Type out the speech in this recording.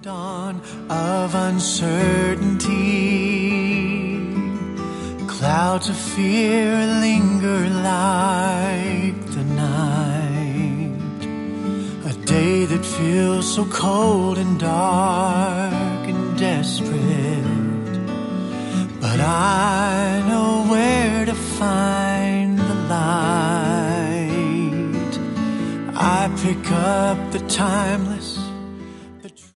dawn of uncertainty, clouds of fear linger like the night. A day that feels so cold and dark and desperate, but I know where to find the light. I pick up the timeless